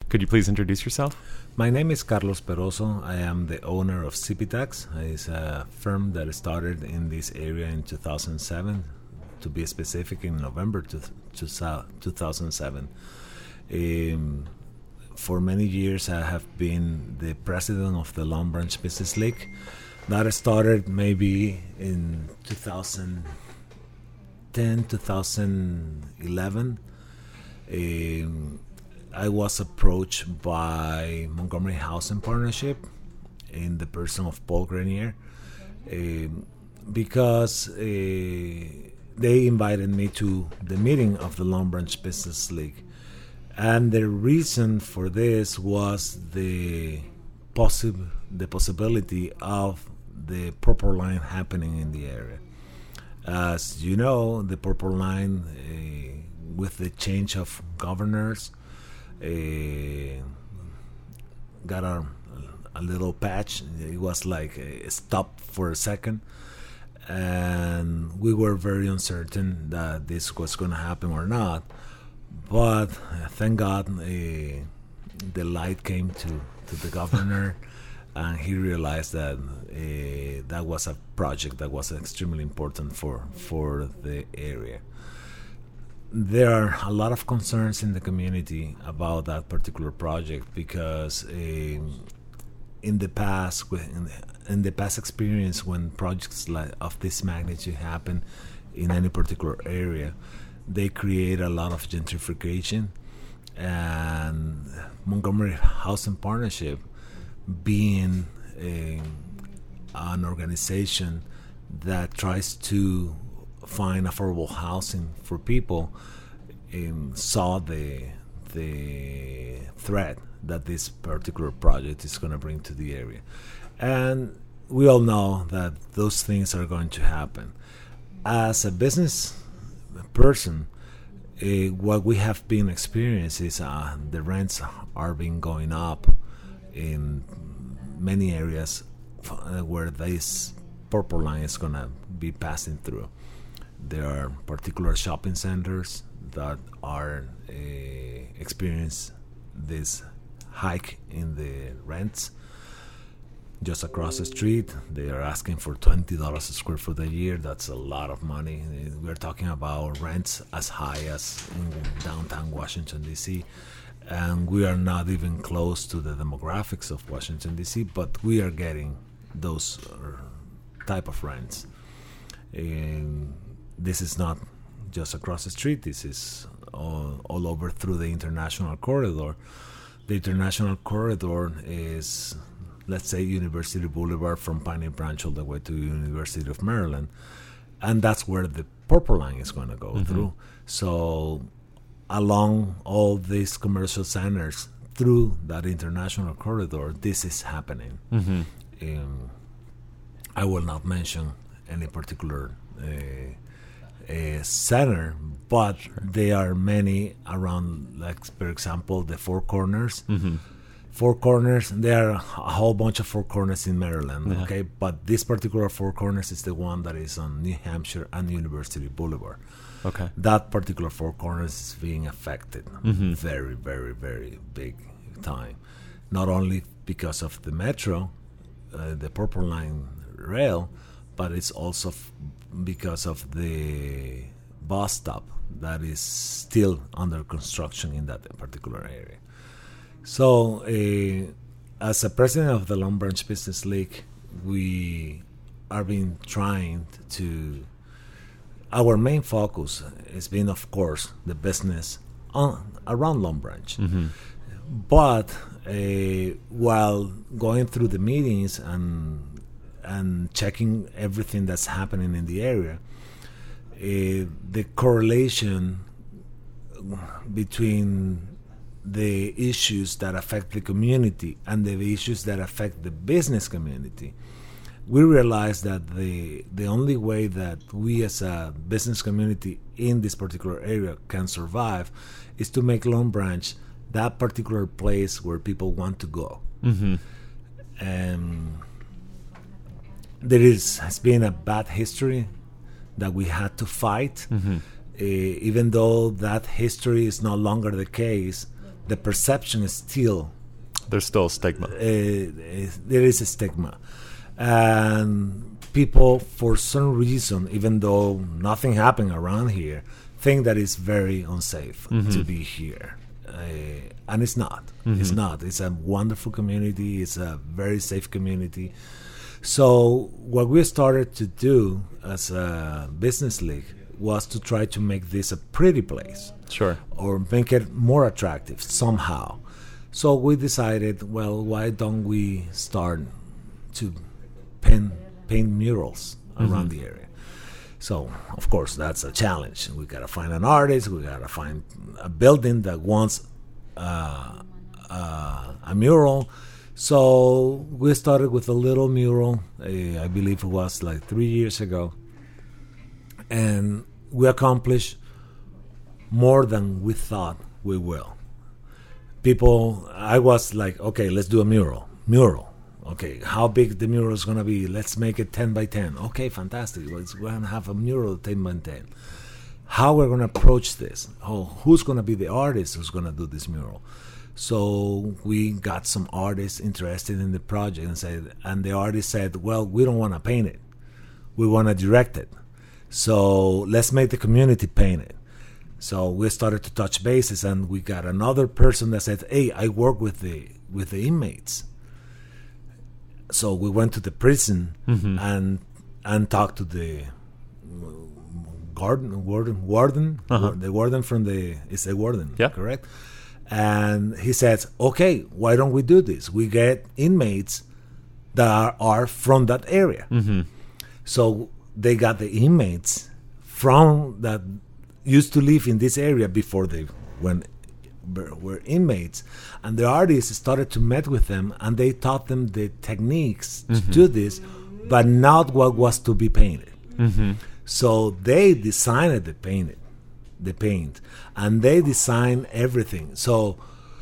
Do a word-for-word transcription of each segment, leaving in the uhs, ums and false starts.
Could you please introduce yourself? My name is Carlos Peroso. I am the owner of Cipitax. It's a firm that started in this area in two thousand seven, to be specific, in November two thousand seven. Um, for many years, I have been the president of the Long Branch Business League. That started maybe in two thousand ten, two thousand eleven. Um, I was approached by Montgomery Housing Partnership in the person of Paul Grenier um, because uh, they invited me to the meeting of the Long Branch Business League. And the reason for this was the possi- the possibility of the Purple Line happening in the area. As you know, the Purple Line, uh, with the change of governors, uh, got a, a little patch. It was like a stop for a second. And we were very uncertain that this was going to happen or not. But uh, thank God uh, the light came to, to the governor, and he realized that uh, that was a project that was extremely important for, for the area. There are a lot of concerns in the community about that particular project because uh, in the past, in the, in the past experience, when projects like of this magnitude happen in any particular area, they create a lot of gentrification. And Montgomery Housing Partnership, being a, an organization that tries to find affordable housing for people, um, saw the the threat that this particular project is going to bring to the area. And we all know that those things are going to happen. As a business person, uh, what we have been experiencing is uh, the rents are been going up in many areas uh, where this Purple Line is going to be passing through. There are particular shopping centers that are uh, experience this hike in the rents. Just across the street, they are asking for twenty dollars a square foot a year. That's a lot of money. We're talking about rents as high as in downtown Washington, D C, and we are not even close to the demographics of Washington, D C, but we are getting those uh, type of rents. And this is not just across the street. This is all, all over through the International Corridor. The International Corridor is, let's say, University Boulevard from Piney Branch all the way to University of Maryland. And that's where the Purple Line is going to go mm-hmm. through. So along all these commercial centers through that International Corridor, this is happening. Mm-hmm. Um, I will not mention any particular uh, uh, center, but sure. there are many around, like, for example, the Four Corners. Mm-hmm. Four Corners, there are a whole bunch of Four Corners in Maryland, yeah. okay? But this particular Four Corners is the one that is on New Hampshire and University Boulevard. Okay. That particular Four Corners is being affected mm-hmm. very, very, very big time. Not only because of the metro, uh, the Purple Line rail, but it's also f- because of the bus stop that is still under construction in that particular area. So, uh, as a president of the Long Branch Business League, we are been trying to. Our main focus has been, of course, the business on, around Long Branch. Mm-hmm. But uh, while going through the meetings and and checking everything that's happening in the area, uh, the correlation between the issues that affect the community and the issues that affect the business community, we realized that the the only way that we as a business community in this particular area can survive is to make Long Branch that particular place where people want to go. Mm-hmm. And there is has been a bad history that we had to fight. Mm-hmm. Uh, even though that history is no longer the case, the perception is still there's still a stigma. Uh, is, there is a stigma, and people, for some reason, even though nothing happened around here, think that it's very unsafe Mm-hmm. to be here, uh, and it's not. Mm-hmm. It's not. It's a wonderful community. It's a very safe community. So what we started to do as a business league was to try to make this a pretty place, Sure. or make it more attractive somehow. So we decided, well, why don't we start to paint, paint murals around Mm-hmm. the area? So, of course, that's a challenge. We got to find an artist. We got to find a building that wants uh, uh, a mural. So we started with a little mural. Uh, I believe it was like three years ago. And we accomplished more than we thought we will. People, I was like, okay, let's do a mural. Mural. Okay, how big the mural is going to be? Let's make it ten by ten. Okay, fantastic. Well, we're going to have a mural ten by ten. How we're going to approach this? Oh, who's going to be the artist who's going to do this mural? So we got some artists interested in the project, and said, and the artist said, well, we don't want to paint it. We want to direct it. So let's make the community paint it. So we started to touch bases, and we got another person that said, hey, I work with the with the inmates. So we went to the prison Mm-hmm. and and talked to the garden warden warden Uh-huh. the warden from the it's a warden, Yeah. correct? And he says, okay, why don't we do this? We get inmates that are, are from that area. Mm-hmm. So they got the inmates from that used to live in this area before they when were inmates, and the artists started to meet with them, and they taught them the techniques to Mm-hmm. do this, but not what was to be painted. Mm-hmm. So they designed the painted, the paint, and they designed everything. So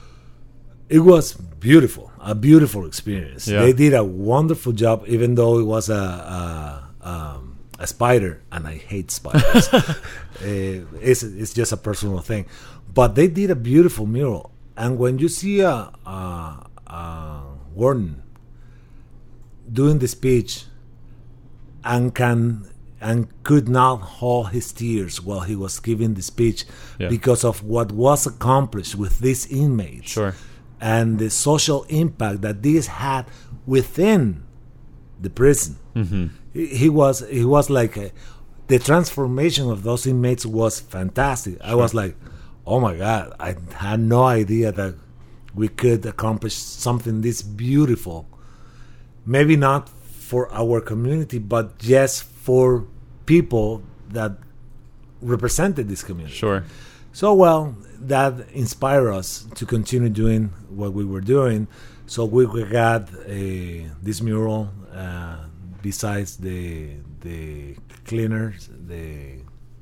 it was beautiful, a beautiful experience. Yeah. They did a wonderful job, even though it was a a, um, a spider, and I hate spiders. uh, it's it's just a personal thing, but they did a beautiful mural. And when you see a, a, a warden doing the speech and can and could not hold his tears while he was giving the speech Yeah. because of what was accomplished with these inmates, Sure. and the social impact that this had within the prison. Mm-hmm. He, he was he was like a, the transformation of those inmates was fantastic. I was like, oh my God, I had no idea that we could accomplish something this beautiful. Maybe not for our community, but just for people that represented this community. Sure. So, well, that inspired us to continue doing what we were doing. So we got a, this mural, uh, besides the the cleaners, the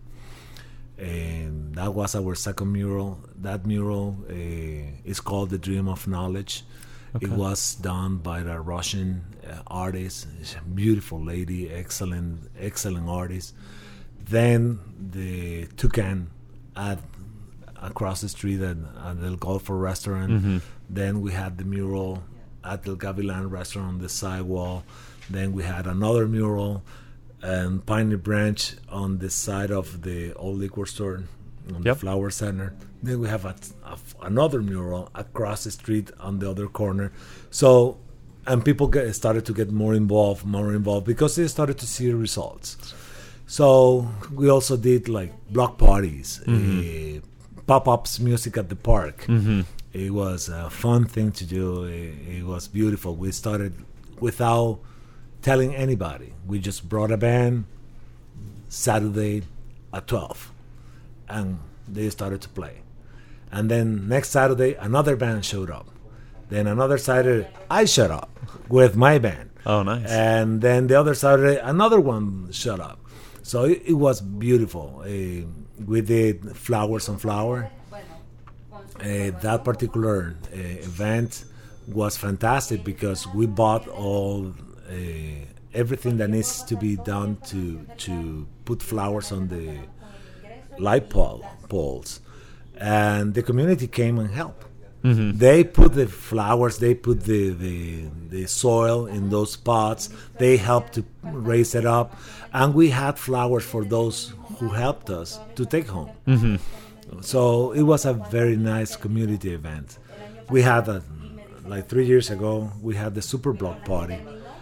and that was our second mural. That mural uh, is called The Dream of Knowledge. Okay. It was done by the Russian uh, artist. She's a beautiful lady, excellent, excellent artist. Then the Toucan at across the street at, at the Golfer restaurant. Mm-hmm. Then we had the mural at the Gavilan restaurant on the sidewall. Then we had another mural and Piney Branch on the side of the old liquor store on Yep. the Flower Center. Then we have a, a, another mural across the street on the other corner. So, and people get, started to get more involved, more involved because they started to see results. So we also did like block parties, Mm-hmm. uh, pop-ups, music at the park. Mm-hmm. It was a fun thing to do. It, it was beautiful. We started without telling anybody. We just brought a band Saturday at twelve, and they started to play. And then next Saturday, another band showed up. Then another Saturday, I showed up with my band. Oh, nice. And then the other Saturday, another one showed up. So it, it was beautiful. Uh, we did Flowers on Flower. Uh, that particular uh, event was fantastic because we bought all uh, everything that needs to be done to to put flowers on the light pole, poles, and the community came and helped. Mm-hmm. They put the flowers, they put the, the the soil in those pots. They helped to raise it up, and we had flowers for those who helped us to take home. Mm-hmm. So it was a very nice community event. We had a, like three years ago, we had the super block party,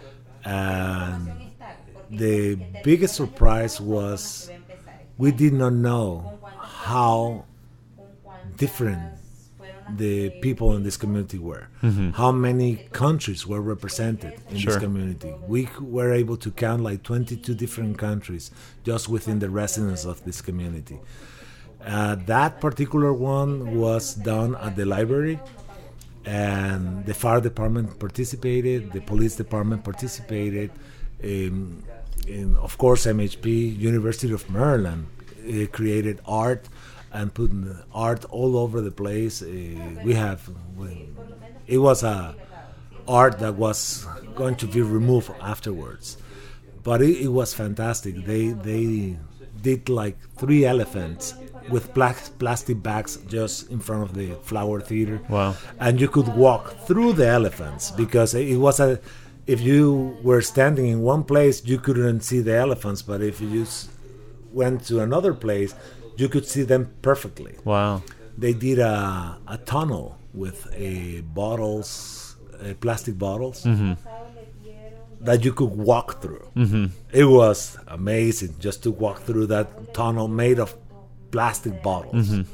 and the biggest surprise was we did not know how different the people in this community were, mm-hmm. how many countries were represented in sure. this community. We were able to count like twenty-two different countries just within the residents of this community. Uh, that particular one was done at the library, and the fire department participated, the police department participated, um, and of course M H P, University of Maryland, uh, created art and put art all over the place. Uh, we have, we, it was a art that was going to be removed afterwards, but it, it was fantastic. They they did like three elephants with black plastic bags just in front of the flower theater. Wow! And you could walk through the elephants because it was a. If you were standing in one place, you couldn't see the elephants, but if you s- went to another place, you could see them perfectly. Wow. They did a, a tunnel with a bottles, uh, plastic bottles, mm-hmm. that you could walk through. Mm-hmm. It was amazing just to walk through that tunnel made of plastic bottles. Mm-hmm.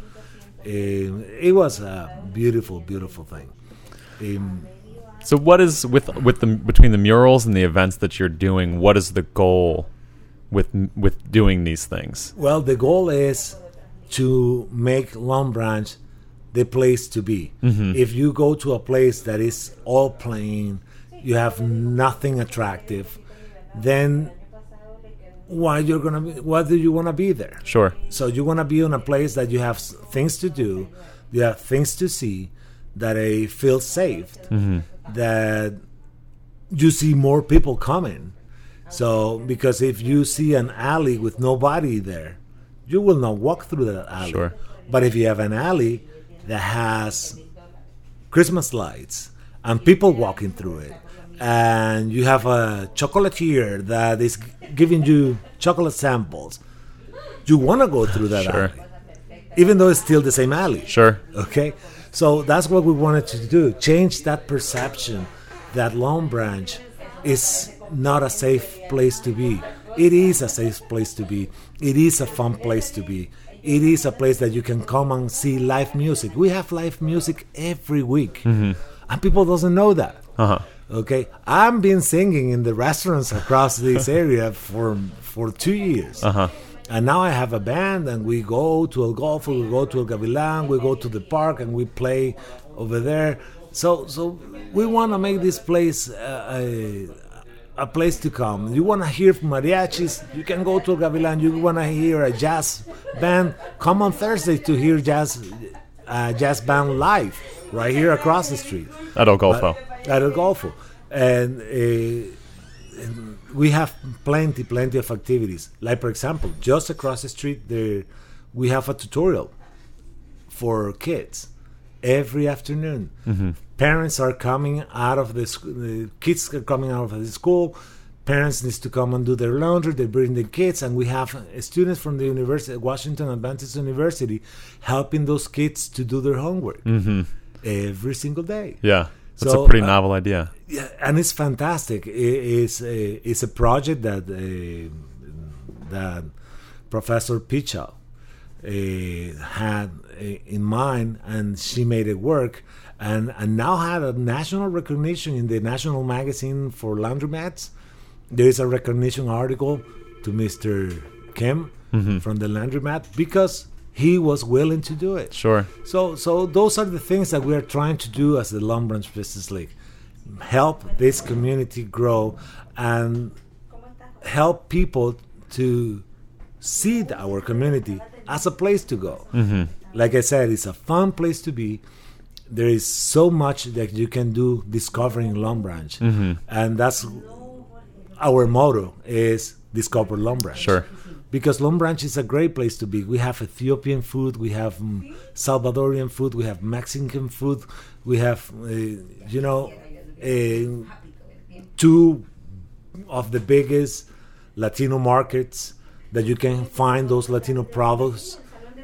Um, it was a beautiful, beautiful thing. Um, so what is, with with the between the murals and the events that you're doing, what is the goal with with doing these things? Well, the goal is to make Long Branch the place to be. Mm-hmm. If you go to a place that is all plain, you have nothing attractive, then why you're gonna be, why do you want to be there? Sure. So you want to be in a place that you have things to do, you have things to see, that it feels safe, mm-hmm. that you see more people coming. So, because if you see an alley with nobody there, you will not walk through that alley. Sure. But if you have an alley that has Christmas lights and people walking through it, and you have a chocolatier that is giving you chocolate samples, you want to go through that sure. alley, even though it's still the same alley. Sure. Okay? So that's what we wanted to do, change that perception that Long Branch is not a safe place to be. It is a safe place to be. It is a fun place to be. It is a place that you can come and see live music. We have live music every week, mm-hmm. and people doesn't know that. Uh-huh. Okay, I've been singing in the restaurants across this area for for two years. Uh-huh. And now I have a band, and we go to El Golfo, we go to El Gavilan, we go to the park, and we play over there. So, so we want to make this place uh, a, a place to come. You want to hear mariachis, you can go to El Gavilan. You want to hear a jazz band, come on Thursday to hear jazz uh, jazz band live right here across the street. At El Golfo. Uh, at El Golfo. And... Uh, we have plenty, plenty of activities. Like, for example, just across the street, there we have a tutorial for kids every afternoon. Mm-hmm. Parents are coming out of the school. The kids are coming out of the school. Parents need to come and do their laundry. They bring the kids, and we have students from the university, Washington Adventist University, helping those kids to do their homework mm-hmm. every single day. Yeah. That's so, a pretty uh, novel idea. Yeah, and it's fantastic. It, it's a, it's a project that uh, that Professor Pichal uh, had uh, in mind, and she made it work, and, and now had a national recognition in the National Magazine for Laundromats. There is a recognition article to Mister Kim mm-hmm. from the Laundromat because he was willing to do it. Sure. So so those are the things that we are trying to do as the Long Branch Business League. Help this community grow and help people to see our community as a place to go. Mm-hmm. Like I said, it's a fun place to be. There is so much that you can do discovering Long Branch. Mm-hmm. And that's our motto, is Discover Long Branch. Sure. because Long Branch is a great place to be. We have Ethiopian food, we have um, Salvadorian food, we have Mexican food, we have, uh, you know, uh, two of the biggest Latino markets that you can find those Latino products uh,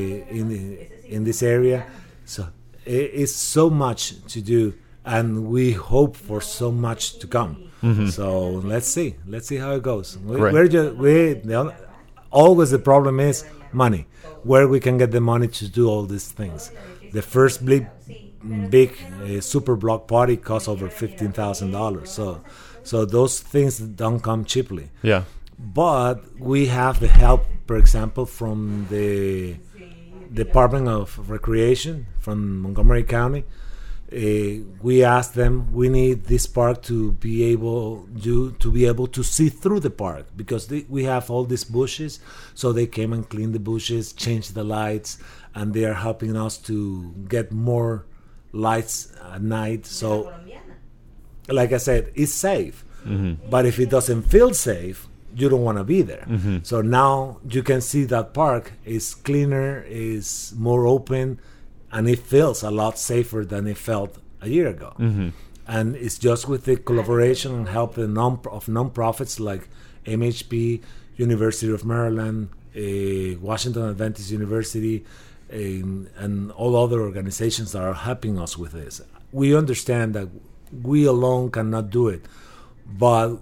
in in this area. So it, it's so much to do, and we hope for so much to come. Mm-hmm. So let's see, let's see how it goes. We, we're just we the, always the problem is money, where we can get the money to do all these things. The first big big uh, super block party costs over fifteen thousand dollars. So so those things don't come cheaply. Yeah. But we have the help, for example, from the Department of Recreation from Montgomery County. Uh, we asked them, we need this park to be able do, to be able to see through the park, because they, we have all these bushes. So they came and cleaned the bushes, changed the lights, and they are helping us to get more lights at night. So, like I said, it's safe. Mm-hmm. But if it doesn't feel safe, you don't want to be there. Mm-hmm. So now you can see that park is cleaner, is more open, and it feels a lot safer than it felt a year ago. Mm-hmm. And it's just with the collaboration and help the non of non-profits like M H P, University of Maryland, uh, Washington Adventist University, and, and all other organizations that are helping us with this. We understand that we alone cannot do it, but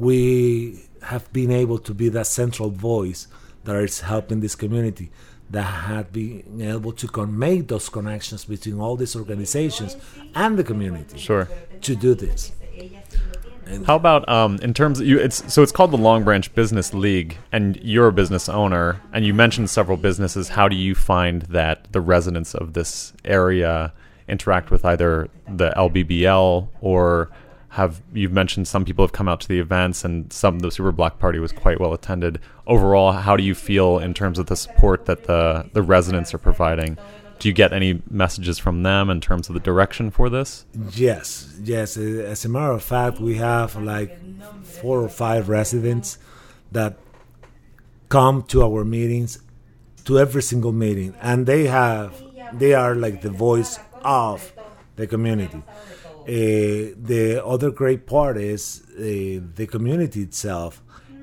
we have been able to be that central voice that is helping this community, that had been able to con- make those connections between all these organizations and the community. Sure. To do this. And how about um, in terms of you? It's so it's called the Long Branch Business League, and you're a business owner, and you mentioned several businesses. How do you find that the residents of this area interact with either the L B B L or have you've mentioned some people have come out to the events, and some the Super Block Party was quite well attended. Overall, how do you feel in terms of the support that the the residents are providing? Do you get any messages from them in terms of the direction for this? Yes, yes. As a matter of fact, we have like four or five residents that come to our meetings, to every single meeting, and they have they are like the voice of the community. Uh, the other great part is uh, the community itself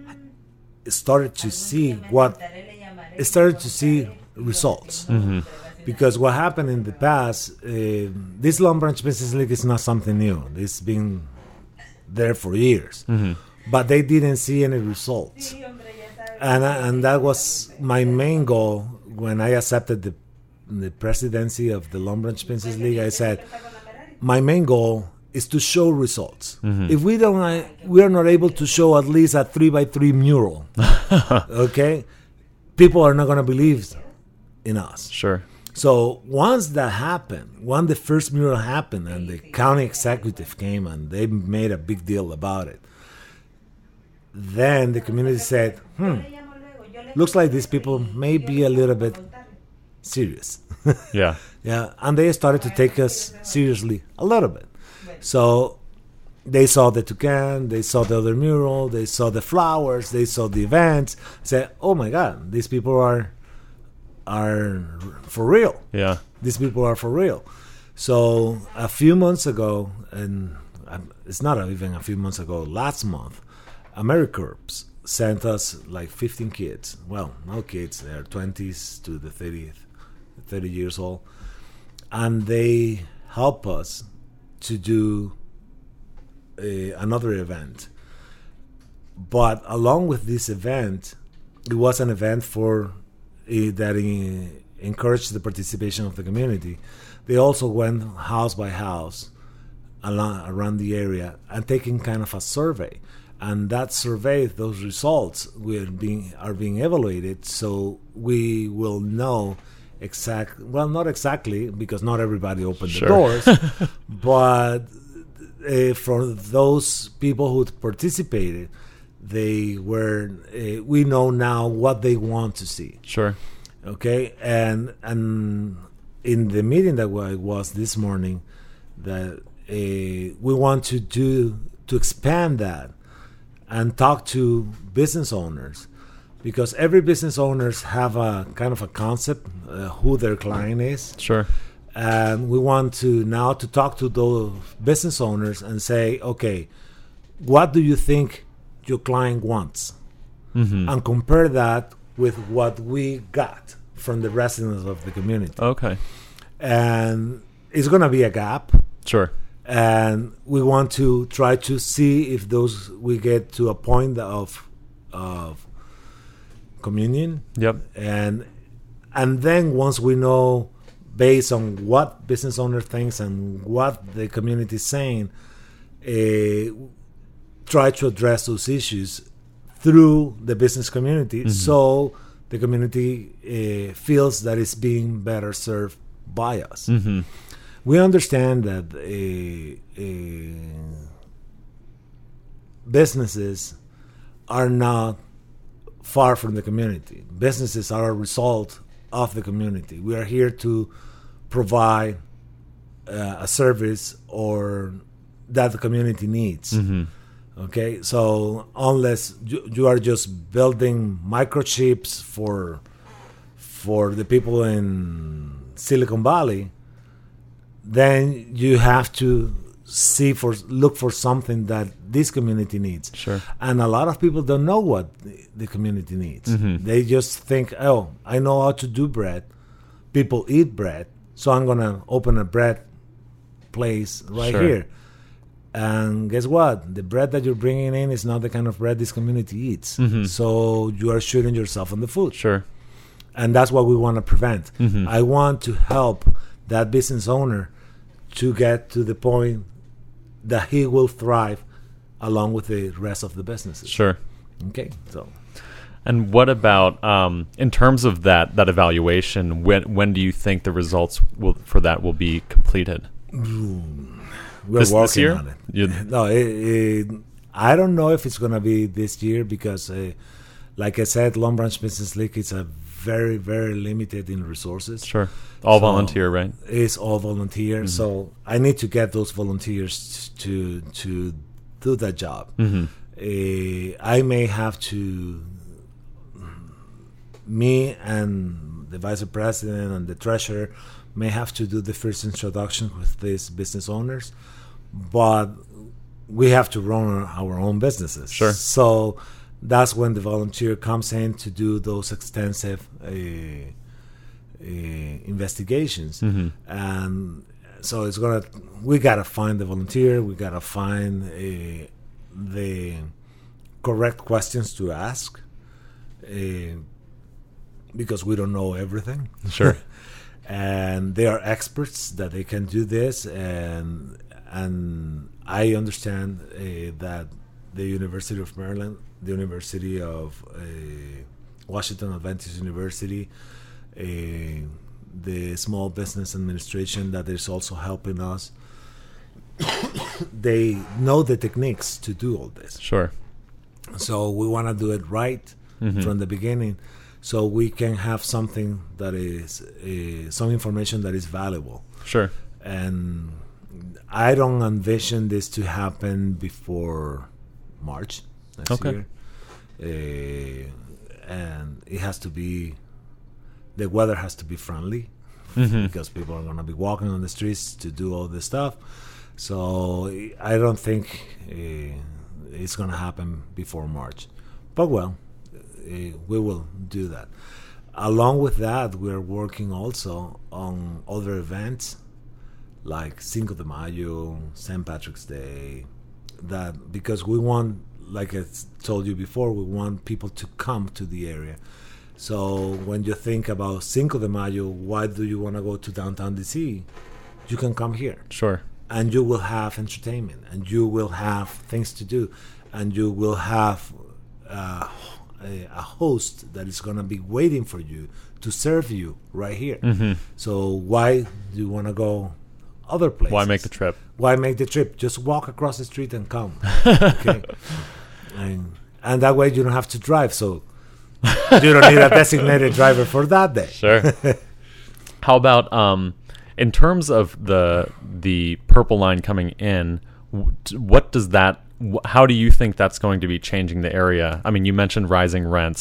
started to see what it started to see results. Mm-hmm. Because what happened in the past, uh, this Long Branch Business League is not something new. It's been there for years, mm-hmm. but they didn't see any results, and and that was my main goal when I accepted the the presidency of the Long Branch Business League. I said, my main goal is to show results. Mm-hmm. If we don't, uh, we are not able to show at least a three by three mural. Okay, people are not going to believe in us. Sure. So once that happened, when the first mural happened, and the county executive came and they made a big deal about it, then the community said, "Hmm, looks like these people may be a little bit serious." Yeah. Yeah, and they started to take us seriously a little bit. So they saw the toucan, they saw the other mural, they saw the flowers, they saw the events. Said, "Oh my God, these people are are for real. Yeah, these people are for real." So a few months ago, and it's not even a few months ago, last month, AmeriCorps sent us like fifteen kids. Well, no kids, they're twenties to the thirtieth, thirty years old, and they help us to do a, another event. But along with this event, it was an event for uh, that uh, encouraged the participation of the community. They also went house by house along, around the area and taking kind of a survey. And that survey, those results will being are being evaluated, so we will know exact. Well, not exactly, because not everybody opened sure. the doors, but uh, for those people who participated, they were. Uh, we know now what they want to see. Sure. Okay, and and in the meeting that I was this morning, that uh, we want to do to expand that and talk to business owners because every business owners have a kind of a concept uh, who their client is. Sure. And we want to now to talk to those business owners and say, okay, what do you think your client wants? Mm-hmm. And compare that with what we got from the residents of the community. Okay. And it's going to be a gap. Sure. And we want to try to see if those we get to a point of of communion. Yep. And and then once we know, based on what business owner thinks and what the community is saying, uh, try to address those issues through the business community, mm-hmm. so the community uh, feels that it's being better served by us. Mm-hmm. We understand that uh, uh, businesses are not far from the community. Businesses are a result of the community. We are here to provide uh, a service or that the community needs. Mm-hmm. Okay, so unless you, you are just building microchips for for the people in Silicon Valley, then you have to see for look for something that this community needs. Sure. And a lot of people don't know what the, the community needs. Mm-hmm. They just think, oh, I know how to do bread. People eat bread, so I'm gonna open a bread place right sure. here. And guess what? The bread that you're bringing in is not the kind of bread this community eats. Mm-hmm. So you are shooting yourself in the foot. Sure. And that's what we want to prevent. Mm-hmm. I want to help that business owner to get to the point that he will thrive along with the rest of the businesses. Sure. Okay. So. And what about um, in terms of that that evaluation? When when do you think the results will, for that will be completed? We're this, working this year? on it. You, no, it, it, I don't know if it's going to be this year because, uh, like I said, Long Branch Business League is a very, very limited in resources. Sure. All so volunteer, right? It's all volunteer. Mm-hmm. So I need to get those volunteers to to do that job. Mm-hmm. Uh, I may have to, me and the vice president and the treasurer may have to do the first introduction with these business owners, but we have to run our own businesses. Sure. So that's when the volunteer comes in to do those extensive uh, uh, investigations. Mm-hmm. And so it's gonna. We gotta find the volunteer. We gotta find uh, the correct questions to ask, uh, because we don't know everything. Sure. And they are experts that they can do this, and and I understand uh, that the University of Maryland, the University of uh, Washington Adventist University, uh, the Small Business Administration that is also helping us, they know the techniques to do all this. Sure. So we want to do it right mm-hmm. from the beginning, so we can have something that is uh, some information that is valuable. Sure. And I don't envision this to happen before March next okay. year. Uh, and it has to be, the weather has to be friendly mm-hmm. because people are going to be walking on the streets to do all this stuff. So I don't think uh, it's going to happen before March. But well, Uh, we will do that. Along with that, we're working also on other events like Cinco de Mayo, Saint Patrick's Day, that because we want, like I told you before, we want people to come to the area. So when you think about Cinco de Mayo, why do you want to go to downtown D C? You can come here. Sure. And you will have entertainment, and you will have things to do, and you will have uh, a host that is going to be waiting for you to serve you right here. Mm-hmm. So why do you want to go other places? Why make the trip? Why make the trip? Just walk across the street and come. Okay, and, and that way you don't have to drive. So you don't need a designated driver for that day. Sure. How about um, in terms of the the Purple Line coming in? What does that? How do you think that's going to be changing the area? I mean, you mentioned rising rents.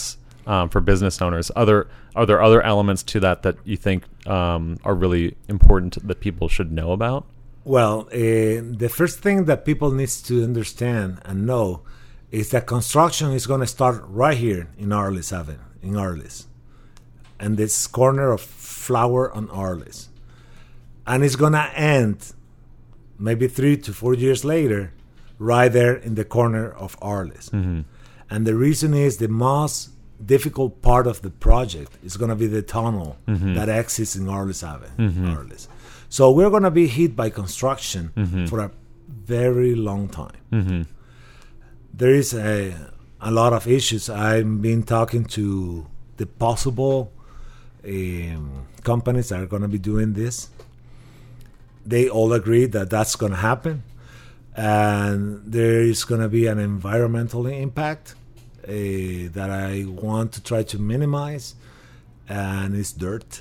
um, for business owners. Other are there other elements to that that you think um, are really important that people should know about? Well, uh, the first thing that people need to understand and know is that construction is going to start right here in Arliss Avenue, in Arliss, and this corner of Flower and Arliss. And it's going to end maybe three to four years later, right there in the corner of Arliss. Mm-hmm. And the reason is the most difficult part of the project is going to be the tunnel mm-hmm. that exits in Arliss Avenue. Mm-hmm. Arliss. So we're going to be hit by construction mm-hmm. for a very long time. Mm-hmm. There is a, a lot of issues. I've been talking to the possible um, companies that are going to be doing this. They all agree that that's going to happen. And there is going to be an environmental impact uh, that I want to try to minimize. And it's dirt.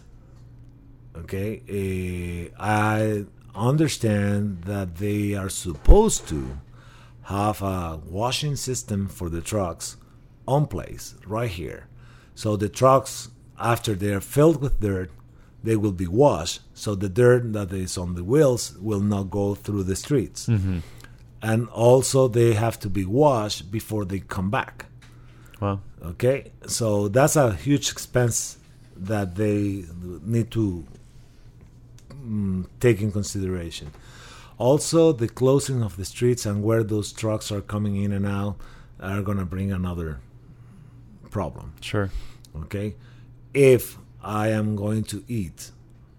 Okay, uh, I understand that they are supposed to have a washing system for the trucks on place right here. So the trucks, after they are filled with dirt, they will be washed. So the dirt that is on the wheels will not go through the streets. Mm-hmm. And also they have to be washed before they come back. Wow. Okay, so that's a huge expense that they need to take in consideration. Also, the closing of the streets and where those trucks are coming in and out are going to bring another problem. Sure. Okay. If I am going to eat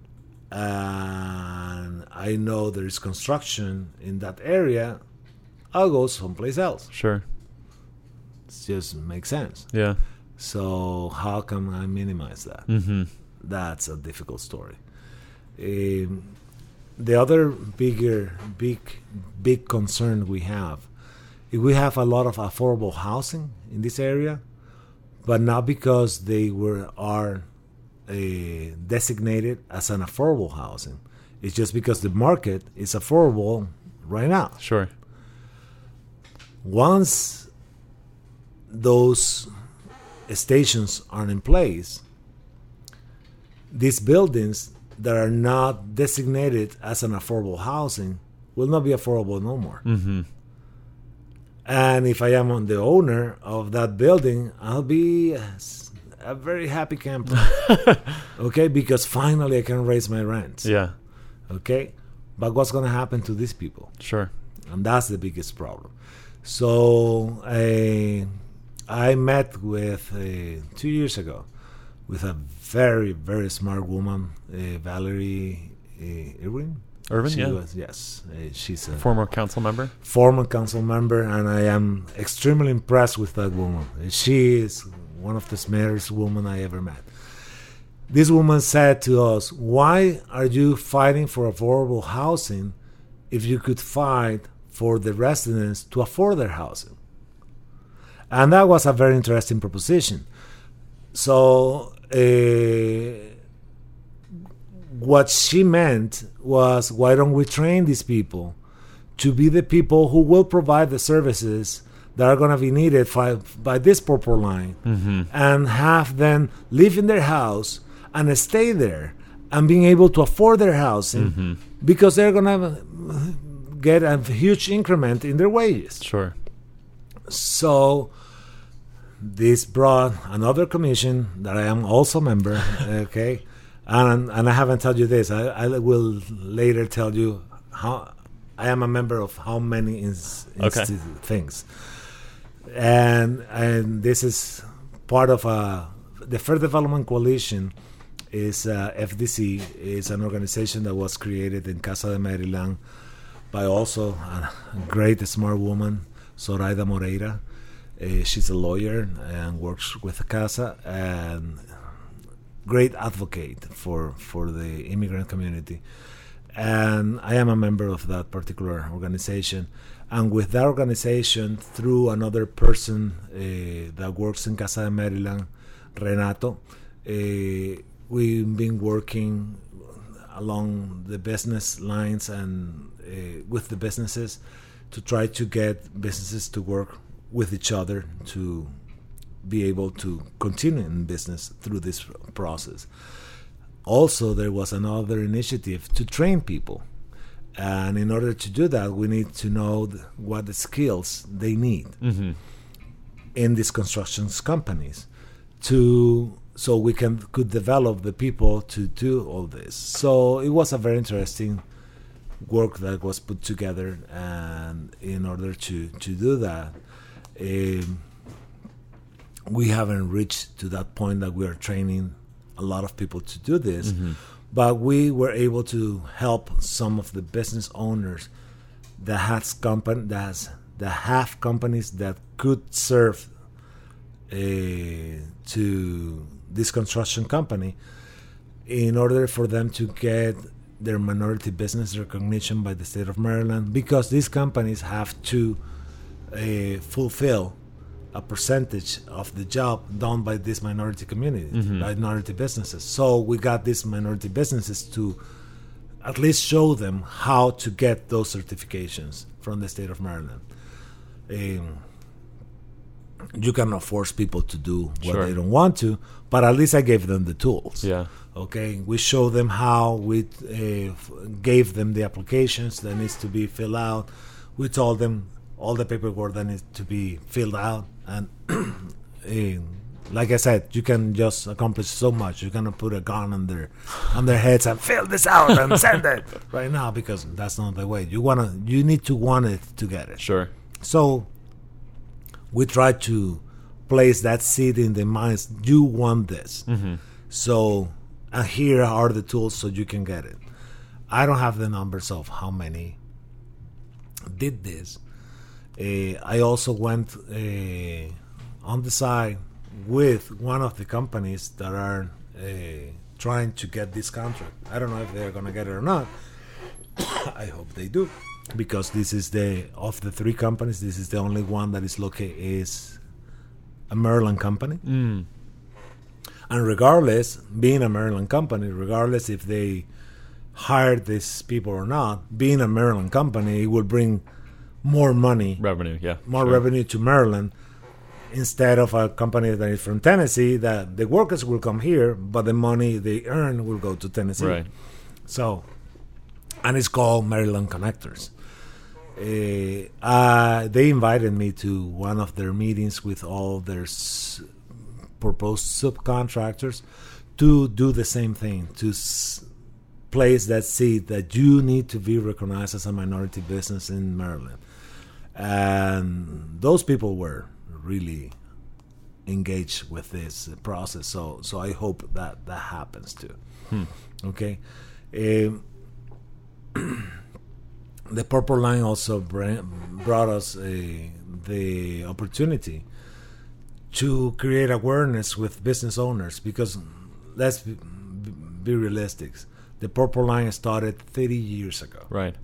and I know there is construction in that area, I'll go someplace else. Sure. It just makes sense. Yeah. So how can I minimize that? Mm-hmm. That's a difficult story. Um, the other bigger, big, big concern we have, is we have a lot of affordable housing in this area, but not because they were are uh, designated as an affordable housing. It's just because the market is affordable right now. Sure. Once those stations are in place, these buildings that are not designated as an affordable housing will not be affordable no more. Mm-hmm. And if I am on the owner of that building, I'll be a, a very happy camper. Okay, because finally I can raise my rents. Yeah. Okay, but what's going to happen to these people? Sure. And that's the biggest problem. So I, I met with uh, two years ago with a very, very smart woman, uh, Valerie uh, Irwin. Irvin, she yeah. Was, yes. Uh, she's a former council member. Former council member, and I am extremely impressed with that woman. She is one of the smartest women I ever met. This woman said to us, why are you fighting for affordable housing if you could fight for the residents to afford their housing? And that was a very interesting proposition. So uh, what she meant was, why don't we train these people to be the people who will provide the services that are going to be needed by, by this purple line, mm-hmm. and have them live in their house and stay there and being able to afford their housing, mm-hmm. because they're going to get a huge increment in their wages. Sure. So this brought another commission that I am also a member, okay? And and I haven't told you this. I, I will later tell you how I am a member of how many ins, okay. insti- things. And and this is part of a, the Fair Development Coalition is uh, F D C, is an organization that was created in Casa de Maryland by also a great smart woman, Zoraida Moreira. Uh, she's a lawyer and works with Casa, and great advocate for, for the immigrant community. And I am a member of that particular organization. And with that organization, through another person uh, that works in Casa de Maryland, Renato, uh, we've been working along the business lines and uh, with the businesses to try to get businesses to work with each other to be able to continue in business through this process. Also, there was another initiative to train people. And in order to do that, we need to know th- what the skills they need Mm-hmm. in these construction companies to so we can could develop the people to do all this. So it was a very interesting work that was put together, and in order to, to do that, um, we haven't reached to that point that we are training a lot of people to do this, Mm-hmm. but we were able to help some of the business owners that has company that has, that have companies that could serve uh, to this construction company in order for them to get their minority business recognition by the state of Maryland, because these companies have to uh, fulfill a percentage of the job done by this minority community, Mhm. minority businesses. So we got these minority businesses to at least show them how to get those certifications from the state of Maryland. Um, you cannot force people to do what Sure. they don't want to, but at least I gave them the tools. Yeah. Okay, we showed them how. We uh, f- gave them the applications that needs to be filled out. We told them all the paperwork that needs to be filled out. And uh, like I said, you can just accomplish so much. You cannot put a gun on their on their heads and fill this out and send it right now, because that's not the way. You wanna, you need to want it to get it. Sure. So we try to place that seed in the minds. You want this. Mm-hmm. So, and here are the tools so you can get it. I don't have the numbers of how many did this. Uh, I also went uh, on the side with one of the companies that are uh, trying to get this contract. I don't know if they're going to get it or not. I hope they do, because this is the, of the three companies, this is the only one that is located, is a Maryland company. Mm. And regardless, being a Maryland company, regardless if they hired these people or not, being a Maryland company, it will bring more money, Revenue, yeah. more sure. revenue to Maryland, instead of a company that is from Tennessee, that the workers will come here, but the money they earn will go to Tennessee. Right. So, and it's called Maryland Connectors. Uh, uh, they invited me to one of their meetings with all their s- proposed subcontractors to do the same thing, to s- place that seed that you need to be recognized as a minority business in Maryland. And those people were really engaged with this process. So, so I hope that that happens too. Hmm. Okay. Um, the Purple Line also bring, brought us a, the opportunity to create awareness with business owners, because let's be, be realistic. The Purple Line started thirty years ago. Right.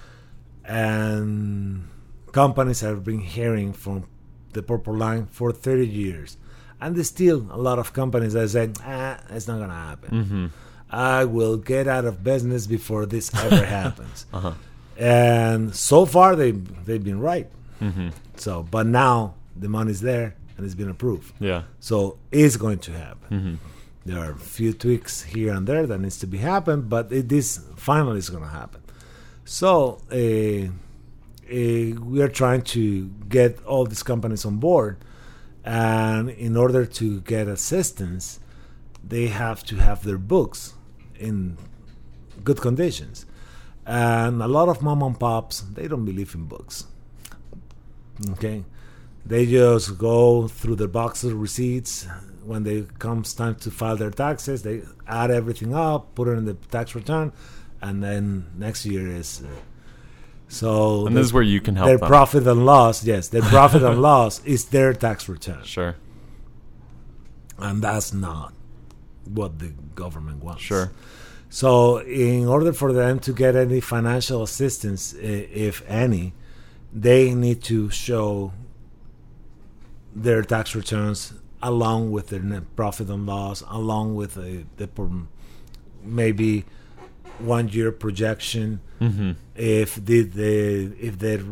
And companies have been hearing from the Purple Line for thirty years. And there's still a lot of companies that say, ah, it's not going to happen. Mm-hmm. I will get out of business before this ever happens. Uh-huh. And so far, they, they've been right. Mm-hmm. So, but now the money's there and it's been approved. Yeah. So it's going to happen. Mm-hmm. There are a few tweaks here and there that needs to be happened, but it is finally is going to happen. So uh, uh, we are trying to get all these companies on board, and in order to get assistance, they have to have their books in good conditions. And a lot of mom and pops, they don't believe in books. Okay, they just go through their box of receipts. When it comes time to file their taxes, they add everything up, put it in the tax return, and then next year is. Uh, so And this is where you can help their them. profit and loss. Yes, their profit and loss is their tax return, Sure. and that's not what the government wants. Sure. So, in order for them to get any financial assistance, i- if any, they need to show their tax returns along with their net profit and loss, along with a, the pro- maybe one year projection. Mm-hmm. If the, the if their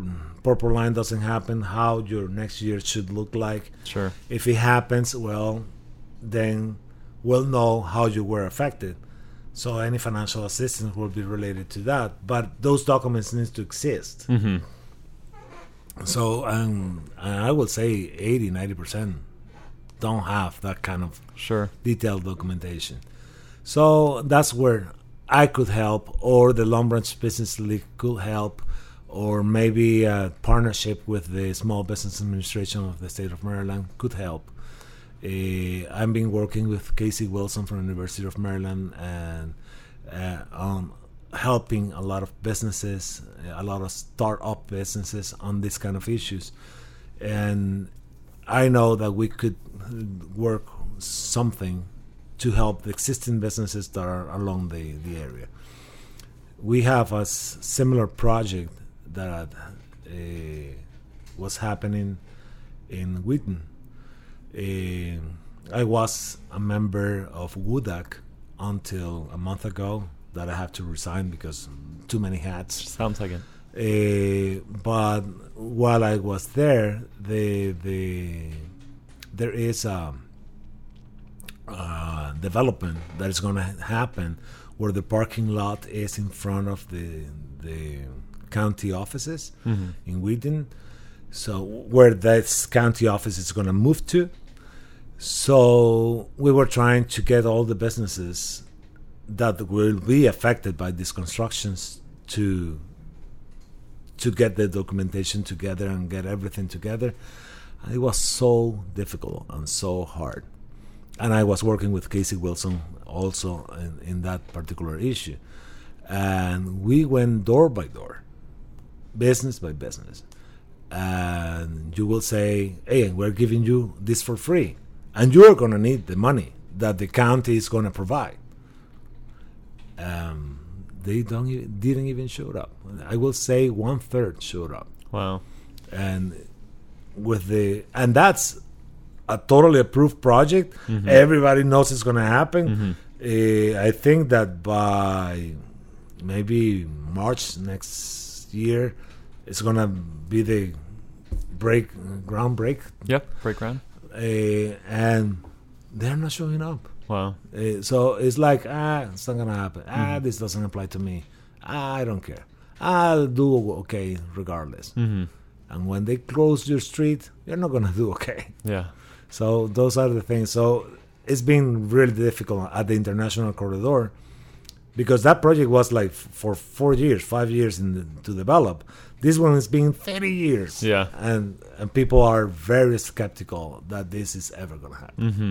purple line doesn't happen, how your next year should look like. Sure. If it happens, well, then we'll know how you were affected. So any financial assistance will be related to that. But those documents need to exist. Mm-hmm. So um, I would say eighty, ninety percent don't have that kind of sure. detailed documentation. So that's where I could help, or the Long Branch Business League could help, or maybe a partnership with the Small Business Administration of the state of Maryland could help. Uh, I've been working with Casey Wilson from the University of Maryland and uh, on helping a lot of businesses, a lot of start-up businesses on these kind of issues. And I know that we could work something to help the existing businesses that are along the, the area. We have a s- similar project that uh, was happening in Wheaton. Uh, I was a member of W U D A C until a month ago that I have to resign because too many hats. Sounds like it. Uh, but while I was there, the the there is a, a development that is going to happen where the parking lot is in front of the the county offices mm-hmm. in Wheaton. So where that county office is going to move to. So we were trying to get all the businesses that will be affected by these constructions to to get the documentation together and get everything together. And it was so difficult and so hard. And I was working with Casey Wilson also in, in that particular issue. And we went door by door, business by business. And you will say, hey, we're giving you this for free. And you're going to need the money that the county is going to provide. Um, they don't e- didn't even show up. I will say one third showed up. Wow. And with the and that's a totally approved project. Mm-hmm. Everybody knows it's going to happen. Mm-hmm. Uh, I think that by maybe March next year, it's going to be the break ground break. Yep, break ground. Uh, and they're not showing up. Wow. Uh, so it's like, ah, it's not going to happen. Ah, Mm-hmm. this doesn't apply to me. Ah, I don't care. I'll do okay regardless. Mm-hmm. And when they close your street, you're not going to do okay. Yeah. So those are the things. So it's been really difficult at the International Corridor because that project was like f- for four years, five years in the, to develop. This one has been thirty years. Yeah. And, and people are very skeptical that this is ever going to happen. Mm-hmm.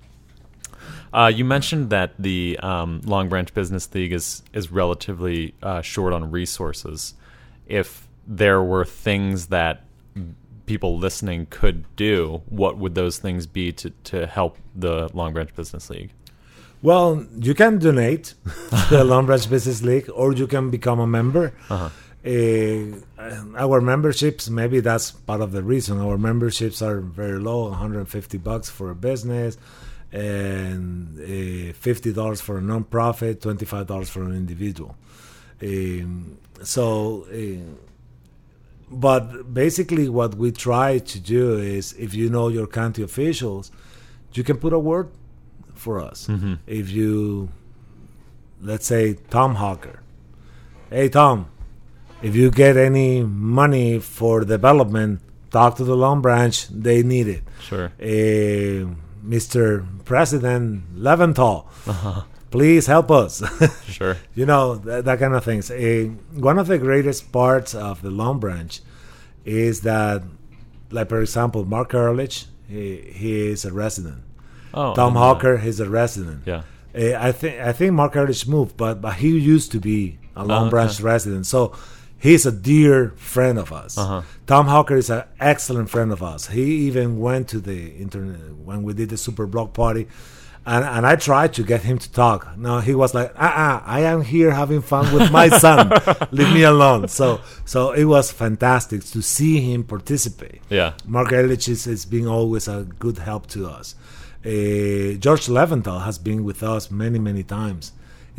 Uh, you mentioned that the um, Long Branch Business League is is relatively uh, short on resources. If there were things that people listening could do, what would those things be to, to help the Long Branch Business League? Well, you can donate to the Long Branch Business League, or you can become a member. Uh-huh. Uh, our memberships, maybe that's part of the reason. Our memberships are very low, one hundred fifty bucks for a business, and uh, fifty dollars for a nonprofit, twenty-five dollars for an individual. Um, so, uh, but basically what we try to do is, if you know your county officials, you can put a word for us. Mm-hmm. If you, let's say, Tom Hawker. Hey, Tom, if you get any money for development, talk to the Long Branch. They need it. Sure. Uh, Mister President Leventhal, Uh-huh. please help us. Sure. You know, that, that kind of things. Uh, one of the greatest parts of the Long Branch is that, like, for example, Mark Ehrlich, he, he is a resident. Oh, Tom uh, Hawker is a resident. Yeah. Uh, I think I think Mark Ehrlich moved, but, but he used to be a Long okay. Branch resident. So he's a dear friend of us. Uh-huh. Tom Hawker is an excellent friend of us. He even went to the internet when we did the Super Block Party, and, and I tried to get him to talk. No, he was like, uh-uh, I am here having fun with my son. Leave me alone. So so it was fantastic to see him participate. Yeah. Mark Ehrlich is, is being always a good help to us. Uh, George Leventhal has been with us many, many times.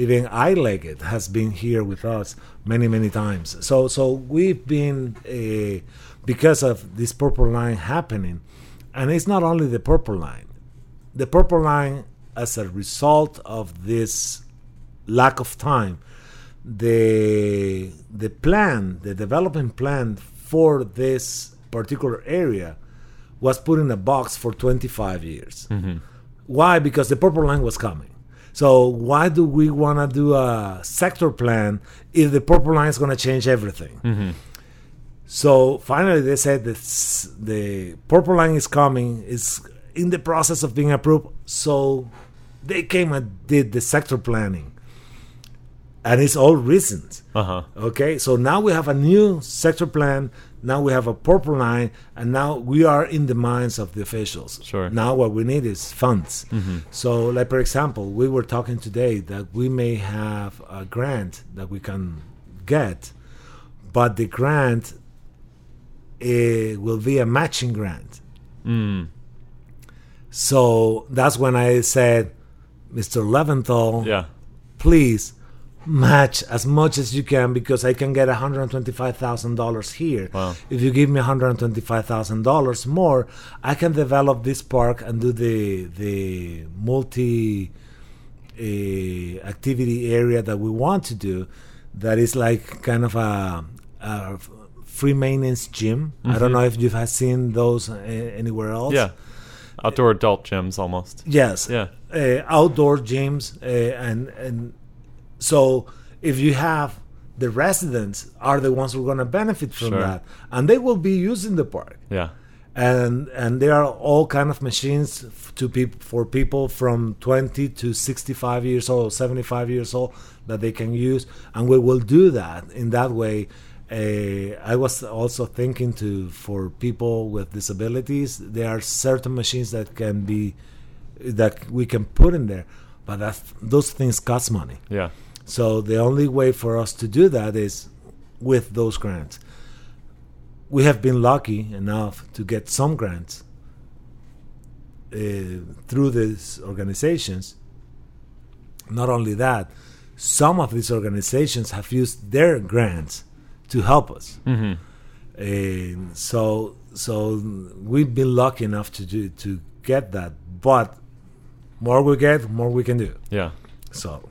Even I-Legged has been here with us many, many times. So, so we've been uh, because of this Purple Line happening, and it's not only the Purple Line. The Purple Line, as a result of this lack of time, the the plan, the development plan for this particular area was put in a box for twenty-five years. Mm-hmm. Why? Because the Purple Line was coming. So why do we want to do a sector plan if the Purple Line is going to change everything? Mm-hmm. So finally they said that the Purple Line is coming, is in the process of being approved. So they came and did the sector planning. And it's all recent. Uh-huh. Okay, so now we have a new sector plan. Now we have a Purple Line, and now we are in the minds of the officials. Sure. Now what we need is funds. Mm-hmm. So, like for example, we were talking today that we may have a grant that we can get, but the grant uh, will be a matching grant. Mm. So that's when I said, Mister Leventhal, Yeah. please match as much as you can, because I can get one hundred twenty-five thousand dollars here. Wow. If you give me one hundred twenty-five thousand dollars more, I can develop this park and do the the multi uh, activity area that we want to do. That is like kind of a, a free maintenance gym. Mm-hmm. I don't know if you have seen those uh, anywhere else. Yeah. Outdoor adult gyms almost. Yes. Yeah. Uh, outdoor gyms uh, and and. So if you have the residents are the ones who are going to benefit from Sure. that, and they will be using the park. Yeah. And and there are all kind of machines f- to peop- for people from twenty to sixty-five years old, seventy-five years old that they can use, and we will do that in that way. Uh, I was also thinking to for people with disabilities, there are certain machines that can be that we can put in there, but that's, those things cost money. Yeah. So the only way for us to do that is with those grants. We have been lucky enough to get some grants uh, through these organizations. Not only that, some of these organizations have used their grants to help us. Mm-hmm. And so, so we've been lucky enough to do, to get that. But more we get, more we can do. Yeah. So.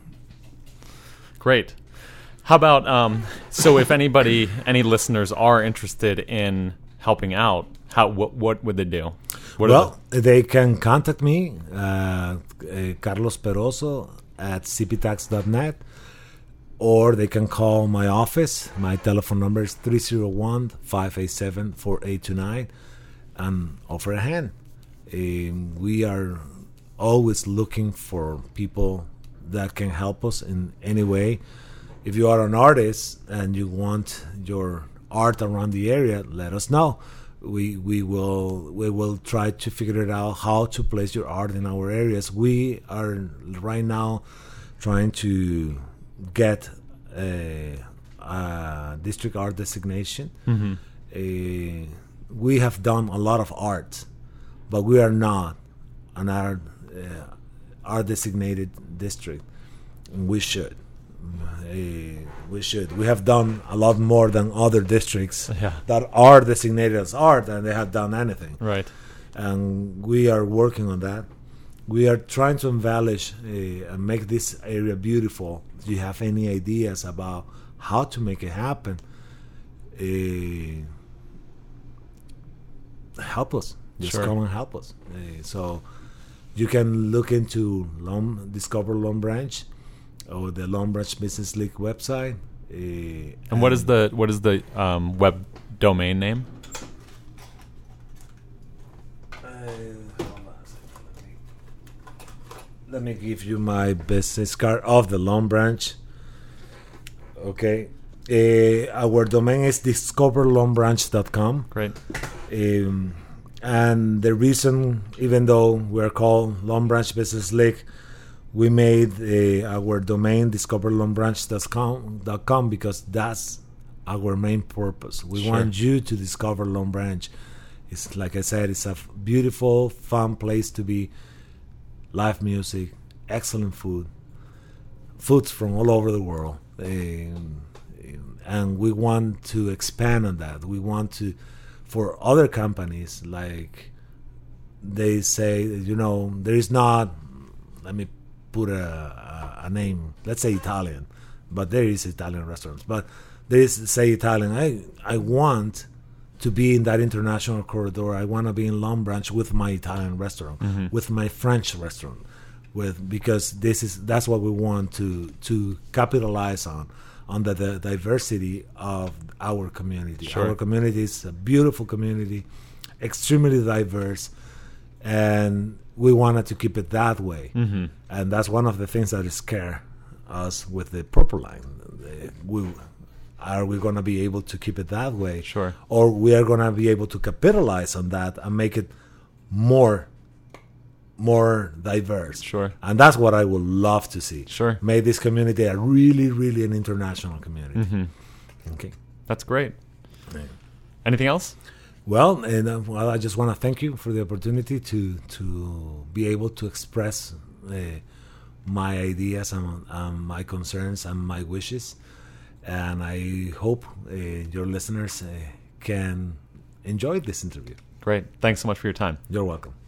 Great. How about, um, so if anybody, any listeners are interested in helping out, how what, what would they do? What well, the- they can contact me, uh, uh, Carlos Peroso at c p tax dot net, or they can call my office. My telephone number is three oh one, five eight seven, four eight two nine, and offer a hand. Um, we are always looking for people that can help us in any way. If you are an artist and you want your art around the area, let us know. We we will we will try to figure it out how to place your art in our areas. We are right now trying to get a, a district art designation. Mm-hmm. Uh, we have done a lot of art, but we are not an art uh, art designated district. We should. Uh, we should. We have done a lot more than other districts Yeah. that are designated as art, and they have done anything. Right. And we are working on that. We are trying to embellish uh, and make this area beautiful. If you have any ideas about how to make it happen, uh, help us. Just Sure. come and help us. Uh, so you can look into Long, Discover Long Branch or the Long Branch Business League website. Uh, and, And what is the what is the um, web domain name? Uh, hold on a second. Let me, let me give you my business card of the Long Branch. Okay. Uh, our domain is discover long branch dot com. Great. Um, and the reason, even though we're called Long Branch Business League, we made uh, our domain discover long branch dot com because that's our main purpose. We Sure. want you to discover Long Branch. It's like I said, it's a f- beautiful, fun place to be. Live music, excellent food, foods from all over the world. Um, and we want to expand on that. We want to, for other companies, like they say, you know, there is not, let me put a, a, a name, let's say Italian, but there is Italian restaurants. But there is, say, Italian, I, I want to be in that international corridor. I want to be in Long Branch with my Italian restaurant, mm-hmm. with my French restaurant, with because this is that's what we want to to capitalize on. on the, the diversity of our community. Sure. Our community is a beautiful community, extremely diverse, and we wanted to keep it that way. Mm-hmm. And that's one of the things that scare us with the Purple Line. We, are we going to be able to keep it that way? Sure. Or we are going to be able to capitalize on that and make it more more diverse. Sure. And that's what I would love to see. Sure. Make this community a really, really an international community. Mm-hmm. Okay. That's great. Yeah. Anything else? Well, and uh, well, I just want to thank you for the opportunity to to be able to express uh, my ideas and um, my concerns and my wishes. And I hope uh, your listeners uh, can enjoy this interview. Great. Thanks so much for your time. You're welcome.